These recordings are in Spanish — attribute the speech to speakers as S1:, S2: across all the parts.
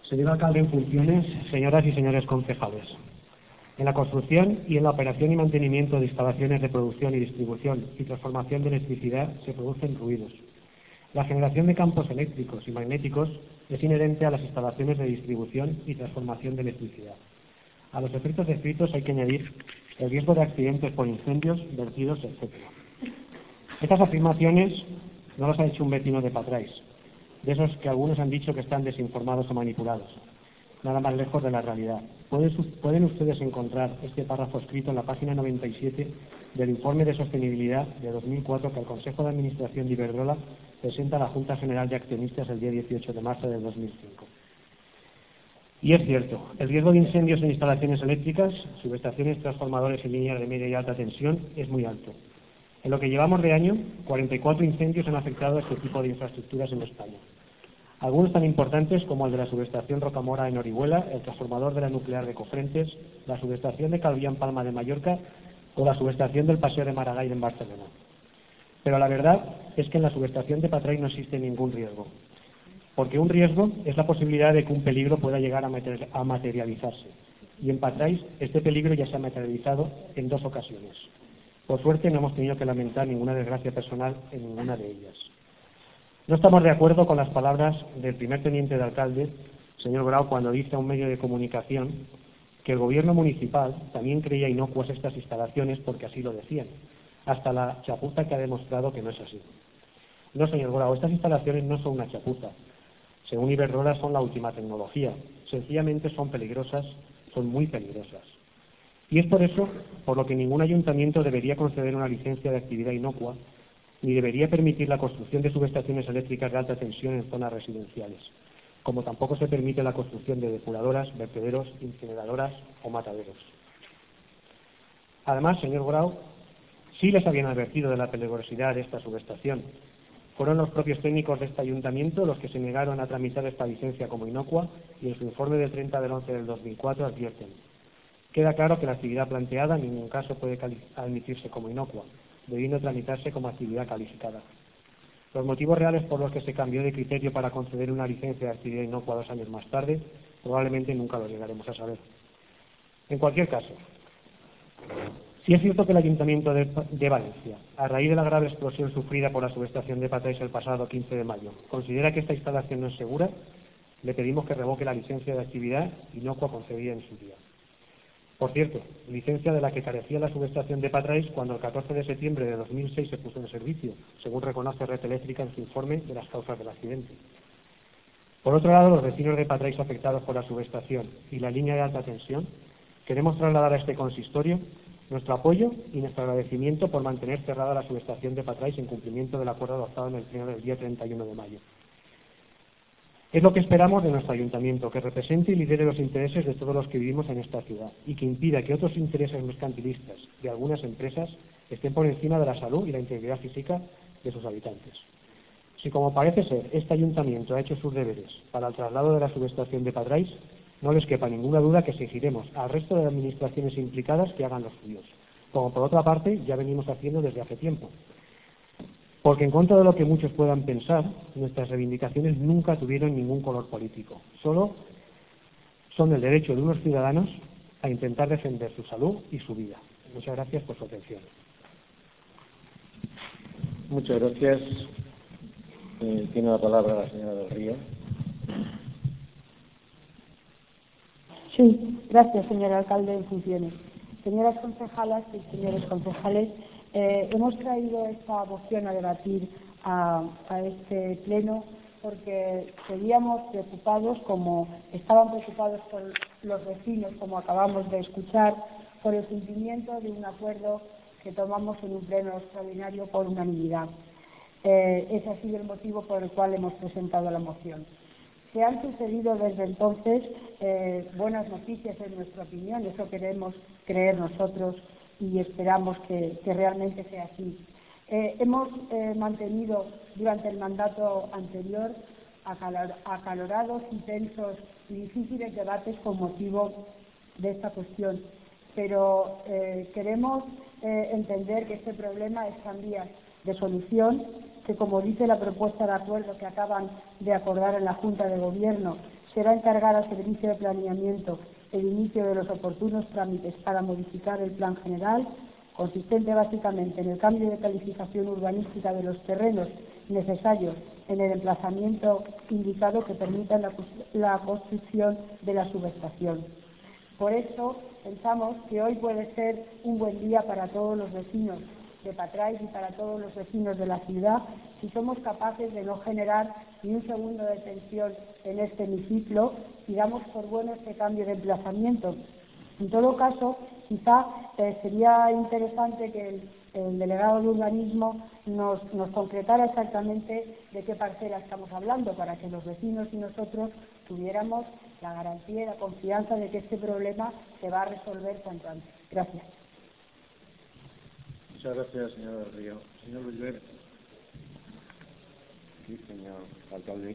S1: Señor alcalde en funciones, señoras y señores concejales. En la construcción y en la operación y mantenimiento de instalaciones de producción y distribución y transformación de electricidad se producen ruidos. La generación de campos eléctricos y magnéticos es inherente a las instalaciones de distribución y transformación de electricidad. A los efectos descritos hay que añadir el riesgo de accidentes por incendios, vertidos, etc. Estas afirmaciones no las ha hecho un vecino de Patrais, de esos que algunos han dicho que están desinformados o manipulados. Nada más lejos de la realidad. Pueden ustedes encontrar este párrafo escrito en la página 97 del Informe de Sostenibilidad de 2004 que el Consejo de Administración de Iberdrola presenta a la Junta General de Accionistas el día 18 de marzo de 2005. Y es cierto, el riesgo de incendios en instalaciones eléctricas, subestaciones, transformadores y líneas de media y alta tensión es muy alto. En lo que llevamos de año, 44 incendios han afectado a este tipo de infraestructuras en España. Algunos tan importantes como el de la subestación Rocamora en Orihuela, el transformador de la nuclear de Cofrentes, la subestación de Calviá en Palma de Mallorca o la subestación del Paseo de Maragall en Barcelona. Pero la verdad es que en la subestación de Patrais no existe ningún riesgo, porque un riesgo es la posibilidad de que un peligro pueda llegar a materializarse. Y en Patrais este peligro ya se ha materializado en 2 ocasiones. Por suerte no hemos tenido que lamentar ninguna desgracia personal en ninguna de ellas. No estamos de acuerdo con las palabras del primer teniente de alcalde, señor Grau, cuando dice a un medio de comunicación que el gobierno municipal también creía inocuas estas instalaciones porque así lo decían, hasta la chapuza que ha demostrado que no es así. No, señor Grau, estas instalaciones no son una chapuza. Según Iberdrola son la última tecnología. Sencillamente son peligrosas, son muy peligrosas. Y es por eso por lo que ningún ayuntamiento debería conceder una licencia de actividad inocua ni debería permitir la construcción de subestaciones eléctricas de alta tensión en zonas residenciales, como tampoco se permite la construcción de depuradoras, vertederos, incineradoras o mataderos. Además, señor Grau, sí les habían advertido de la peligrosidad de esta subestación. Fueron los propios técnicos de este ayuntamiento los que se negaron a tramitar esta licencia como inocua y en su informe del 30 del 11 del 2004 advierten: queda claro que la actividad planteada en ningún caso puede admitirse como inocua, debiendo tramitarse como actividad calificada. Los motivos reales por los que se cambió de criterio para conceder una licencia de actividad inocua 2 años más tarde probablemente nunca lo llegaremos a saber. En cualquier caso, sí es cierto que el Ayuntamiento de Valencia, a raíz de la grave explosión sufrida por la subestación de Patrais el pasado 15 de mayo, considera que esta instalación no es segura, le pedimos que revoque la licencia de actividad inocua concedida en su día. Por cierto, licencia de la que carecía la subestación de Patrais cuando el 14 de septiembre de 2006 se puso en servicio, según reconoce Red Eléctrica en su informe de las causas del accidente. Por otro lado, los vecinos de Patrais afectados por la subestación y la línea de alta tensión, queremos trasladar a este consistorio nuestro apoyo y nuestro agradecimiento por mantener cerrada la subestación de Patrais en cumplimiento del acuerdo adoptado en el pleno del día 31 de mayo. Es lo que esperamos de nuestro ayuntamiento, que represente y lidere los intereses de todos los que vivimos en esta ciudad y que impida que otros intereses mercantilistas de algunas empresas estén por encima de la salud y la integridad física de sus habitantes. Si, como parece ser, este ayuntamiento ha hecho sus deberes para el traslado de la subestación de Patrais, no les quepa ninguna duda que exigiremos al resto de administraciones implicadas que hagan los suyos, como por otra parte ya venimos haciendo desde hace tiempo. Porque en contra de lo que muchos puedan pensar, nuestras reivindicaciones nunca tuvieron ningún color político. Solo son el derecho de unos ciudadanos a intentar defender su salud y su vida. Muchas gracias por su atención.
S2: Muchas gracias. Tiene la palabra la señora del Río.
S3: Sí, gracias, señor alcalde en funciones. Señoras concejalas y señores concejales, hemos traído esta moción a debatir a este pleno porque seguíamos preocupados, como estaban preocupados por los vecinos, como acabamos de escuchar, por el cumplimiento de un acuerdo que tomamos en un pleno extraordinario por unanimidad. Ese ha sido el motivo por el cual hemos presentado la moción. Se han sucedido desde entonces buenas noticias en nuestra opinión, eso queremos creer nosotros y esperamos que realmente sea así. Hemos mantenido durante el mandato anterior acalorados, intensos y difíciles debates con motivo de esta cuestión, pero queremos entender que este problema está en vías de solución, que como dice la propuesta de acuerdo que acaban de acordar en la Junta de Gobierno, será encargar al Servicio de Planeamiento el inicio de los oportunos trámites para modificar el plan general, consistente básicamente en el cambio de calificación urbanística de los terrenos necesarios en el emplazamiento indicado que permita la construcción de la subestación. Por eso pensamos que hoy puede ser un buen día para todos los vecinos de Patrais y para todos los vecinos de la ciudad si somos capaces de no generar ni un segundo de tensión en este hemiciclo y damos por bueno este cambio de emplazamiento. En todo caso, quizá sería interesante que el delegado de urbanismo nos concretara exactamente de qué parcela estamos hablando para que los vecinos y nosotros tuviéramos la garantía y la confianza de que este problema se va a resolver cuanto antes. Gracias.
S2: Muchas gracias, señor del Río. Señor Luis. Sí, señor alcalde.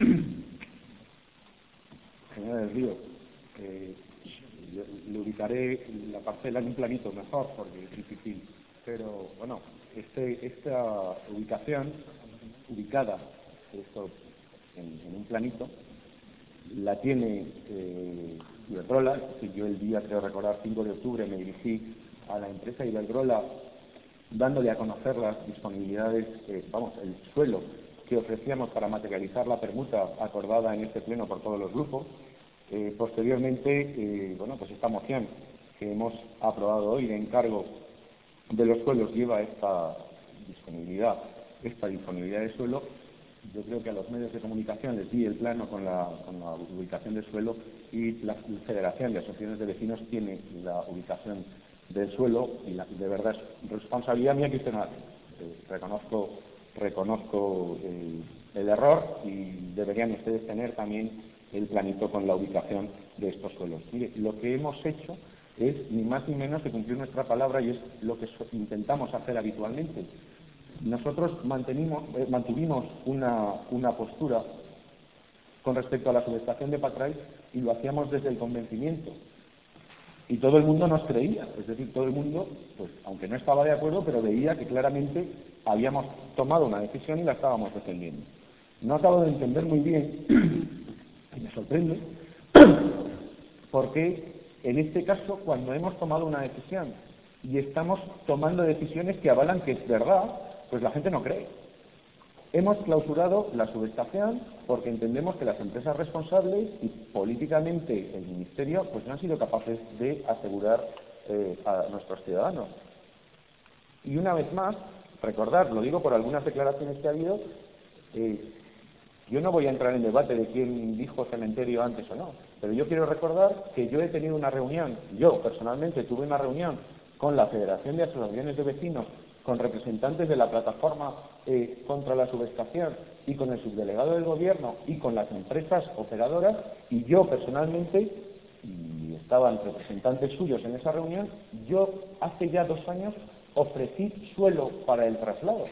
S2: Señor del Río, yo le ubicaré la parcela en un planito mejor, porque es difícil. Pero, bueno, esta ubicación, ubicada en un planito, la tiene Iberdrola. Yo el día, creo recordar, 5 de octubre, me dirigí a la empresa Iberdrola dándole a conocer las disponibilidades, el suelo que ofrecíamos para materializar la permuta acordada en este pleno por todos los grupos. Posteriormente, pues esta moción que hemos aprobado hoy de encargo de los suelos lleva esta disponibilidad de suelo. Yo creo que a los medios de comunicación les di el plano con la ubicación del suelo y la Federación de Asociaciones de Vecinos tiene la ubicación del suelo y de verdad es responsabilidad mía que usted no hace. Reconozco el error y deberían ustedes tener también el planito con la ubicación de estos suelos. Mire, lo que hemos hecho es ni más ni menos que cumplir nuestra palabra y es lo que intentamos hacer habitualmente. Nosotros mantuvimos una postura con respecto a la subestación de Patrais y lo hacíamos desde el convencimiento. Y todo el mundo nos creía, es decir, todo el mundo, pues aunque no estaba de acuerdo, pero veía que claramente habíamos tomado una decisión y la estábamos defendiendo. No acabo de entender muy bien, y me sorprende, porque en este caso, cuando hemos tomado una decisión y estamos tomando decisiones que avalan que es verdad, pues la gente no cree. Hemos clausurado la subestación porque entendemos que las empresas responsables y políticamente el Ministerio pues no han sido capaces de asegurar a nuestros ciudadanos. Y una vez más, recordar, lo digo por algunas declaraciones que ha habido, yo no voy a entrar en debate de quién dijo cementerio antes o no, pero yo quiero recordar que yo he tenido una reunión, yo personalmente tuve una reunión con la Federación de Asociaciones de Vecinos, con representantes de la plataforma contra la subestación y con el subdelegado del Gobierno y con las empresas operadoras, y yo personalmente, y estaban representantes suyos en esa reunión, yo hace ya 2 años ofrecí suelo para el traslado.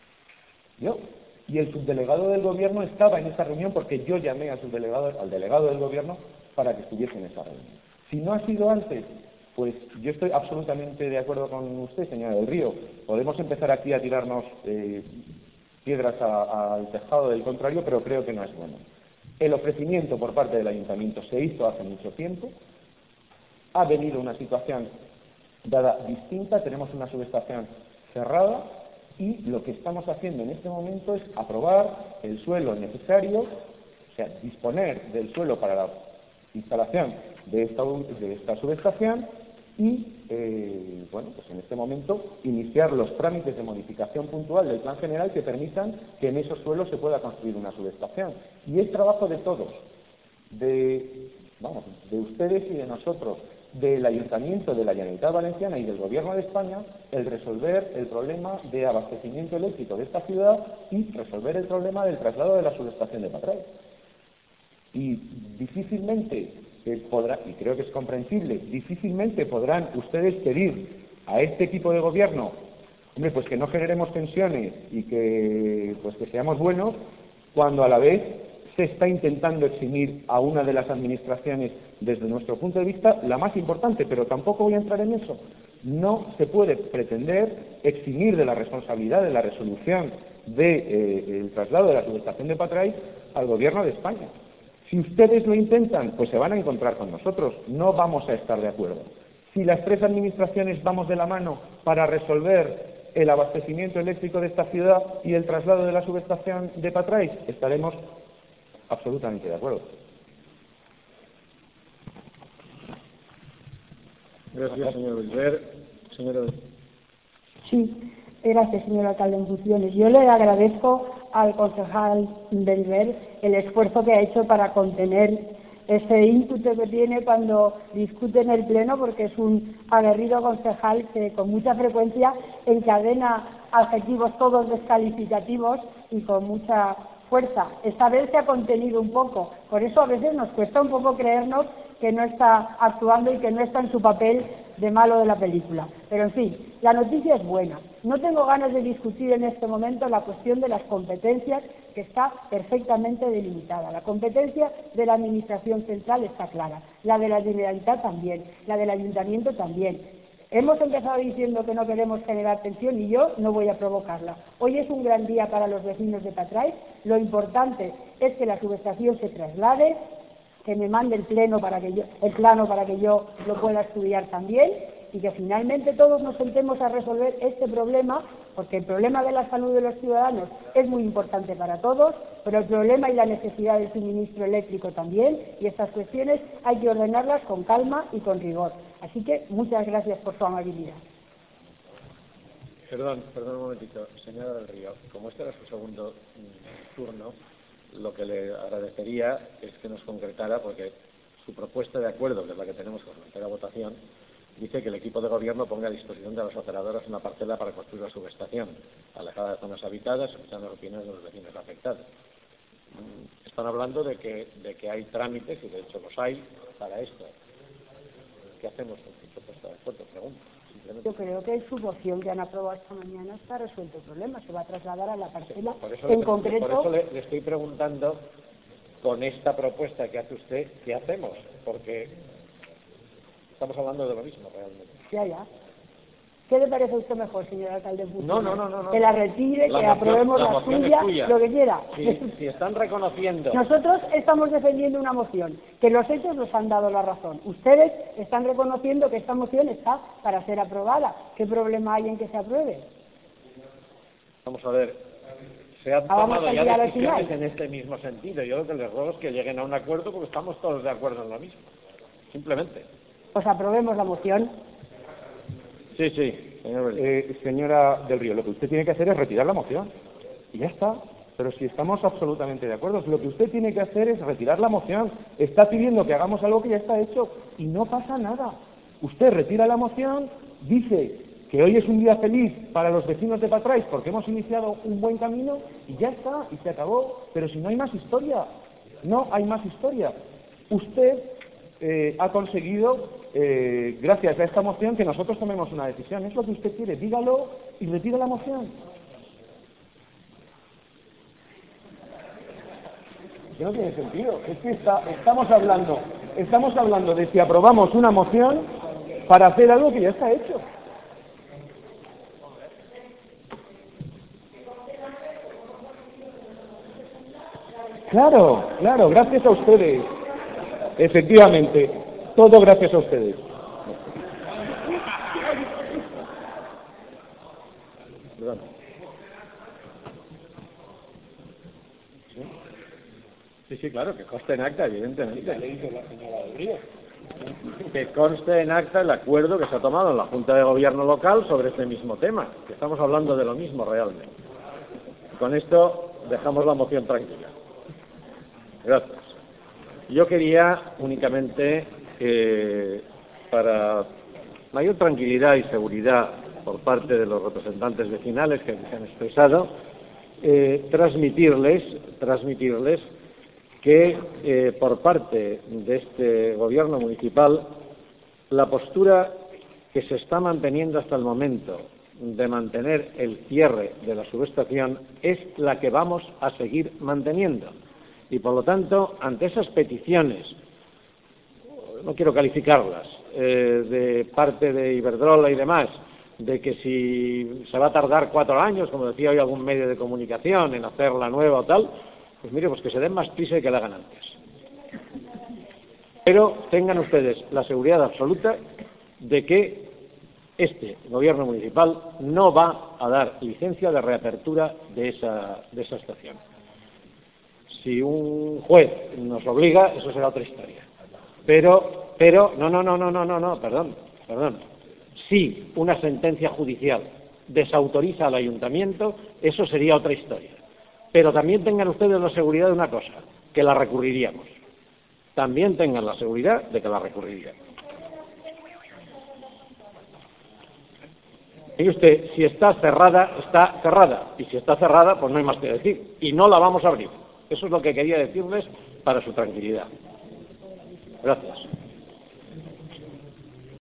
S2: Y el subdelegado del Gobierno estaba en esa reunión porque yo llamé al delegado del Gobierno para que estuviese en esa reunión. Si no ha sido antes, pues yo estoy absolutamente de acuerdo con usted, señora del Río. Podemos empezar aquí a tirarnos piedras al tejado del contrario, pero creo que no es bueno. El ofrecimiento por parte del Ayuntamiento se hizo hace mucho tiempo. Ha venido una situación dada distinta, tenemos una subestación cerrada y lo que estamos haciendo en este momento es aprobar el suelo necesario, o sea, disponer del suelo para la instalación de esta subestación y, pues en este momento, iniciar los trámites de modificación puntual del plan general que permitan que en esos suelos se pueda construir una subestación. Y es trabajo de todos, de ustedes y de nosotros, del Ayuntamiento de la Generalitat Valenciana y del Gobierno de España, el resolver el problema de abastecimiento eléctrico de esta ciudad y resolver el problema del traslado de la subestación de Patrais. Y difícilmente y creo que es comprensible, difícilmente podrán ustedes pedir a este equipo de gobierno, pues que no generemos tensiones y que seamos buenos, cuando a la vez se está intentando eximir a una de las administraciones, desde nuestro punto de vista, la más importante, pero tampoco voy a entrar en eso. No se puede pretender eximir de la responsabilidad de la resolución del traslado de la subestación de Patrais al Gobierno de España. Si ustedes lo intentan, pues se van a encontrar con nosotros. No vamos a estar de acuerdo. Si las tres administraciones vamos de la mano para resolver el abastecimiento eléctrico de esta ciudad y el traslado de la subestación de Patrais, estaremos absolutamente de acuerdo.
S4: Gracias, señor Belver. Señora...
S3: Sí, gracias, señor alcalde en funciones. Yo le agradezco al concejal Belver el esfuerzo que ha hecho para contener ese ímpetu que tiene cuando discute en el Pleno, porque es un aguerrido concejal que con mucha frecuencia encadena adjetivos todos descalificativos y con mucha fuerza. Esta vez se ha contenido un poco, por eso a veces nos cuesta un poco creernos que no está actuando y que no está en su papel de malo de la película. Pero en fin, la noticia es buena. No tengo ganas de discutir en este momento la cuestión de las competencias, que está perfectamente delimitada. La competencia de la Administración Central está clara, la de la Generalitat también, la del Ayuntamiento también. Hemos empezado diciendo que no queremos generar tensión y yo no voy a provocarla. Hoy es un gran día para los vecinos de Patrais. Lo importante es que la subestación se traslade, que me mande el plano para que yo lo pueda estudiar también y que finalmente todos nos sentemos a resolver este problema, porque el problema de la salud de los ciudadanos es muy importante para todos, pero el problema y la necesidad del suministro eléctrico también, y estas cuestiones hay que ordenarlas con calma y con rigor. Así que muchas gracias por su amabilidad.
S4: Perdón un momentito, señora del Río, como este era su segundo turno, lo que le agradecería es que nos concretara, porque su propuesta de acuerdo, que es la que tenemos que someter a votación, dice que el equipo de gobierno ponga a disposición de las operadoras una parcela para construir la subestación, alejada de zonas habitadas, escuchando las opiniones de los vecinos afectados. Están hablando de que hay trámites, y de hecho los hay, para esto. ¿Qué hacemos con su propuesta de acuerdo? Pregunto.
S3: Yo creo que en su moción que han aprobado esta mañana está resuelto el problema, se va a trasladar a la parcela concreto.
S4: Por eso le estoy preguntando, con esta propuesta que hace usted, ¿qué hacemos? Porque estamos hablando de lo mismo realmente.
S3: Ya. ¿Qué le parece a usted mejor, señor alcalde?
S4: No.
S3: Que la retire, que aprobemos la suya, lo que quiera.
S4: Si están reconociendo...
S3: Nosotros estamos defendiendo una moción, que los hechos nos han dado la razón. Ustedes están reconociendo que esta moción está para ser aprobada. ¿Qué problema hay en que se apruebe?
S4: Vamos a ver, se han tomado ya decisiones en este mismo sentido. Yo lo que les ruego es que lleguen a un acuerdo, porque estamos todos de acuerdo en lo mismo. Simplemente.
S3: Pues aprobemos la moción.
S4: Sí, señor
S2: señora del Río, lo que usted tiene que hacer es retirar la moción. Y ya está. Pero si estamos absolutamente de acuerdo, lo que usted tiene que hacer es retirar la moción. Está pidiendo que hagamos algo que ya está hecho y no pasa nada. Usted retira la moción, dice que hoy es un día feliz para los vecinos de Patrais porque hemos iniciado un buen camino y ya está, y se acabó. Pero si no hay más historia, no hay más historia. Usted ha conseguido, gracias a esta moción, que nosotros tomemos una decisión. Es lo que usted quiere, dígalo y retire la moción. Que no tiene sentido. Es que estamos hablando de si aprobamos una moción para hacer algo que ya está hecho. Claro, gracias a ustedes. Efectivamente, todo gracias a ustedes.
S4: Perdón. Sí, claro, que conste en acta, evidentemente. Le dice la señora del Río. Que conste en acta el acuerdo que se ha tomado en la Junta de Gobierno local sobre este mismo tema, que estamos hablando de lo mismo realmente. Con esto dejamos la moción tranquila. Gracias. Yo quería únicamente, para mayor tranquilidad y seguridad por parte de los representantes vecinales que se han expresado, transmitirles que por parte de este gobierno municipal la postura que se está manteniendo hasta el momento de mantener el cierre de la subestación es la que vamos a seguir manteniendo. Y por lo tanto, ante esas peticiones, no quiero calificarlas, de parte de Iberdrola y demás, de que si se va a tardar 4 años, como decía hoy algún medio de comunicación, en hacer la nueva o tal, pues mire, pues que se den más prisa y que la hagan antes. Pero tengan ustedes la seguridad absoluta de que este gobierno municipal no va a dar licencia de reapertura de esa estación. Si un juez nos obliga, eso será otra historia. Pero, perdón. Si una sentencia judicial desautoriza al ayuntamiento, eso sería otra historia. Pero también tengan ustedes la seguridad de una cosa, que la recurriríamos. También tengan la seguridad de que la recurriríamos. Y usted, si está cerrada, está cerrada. Y si está cerrada, pues no hay más que decir. Y no la vamos a abrir. Eso es lo que quería decirles para su tranquilidad. Gracias.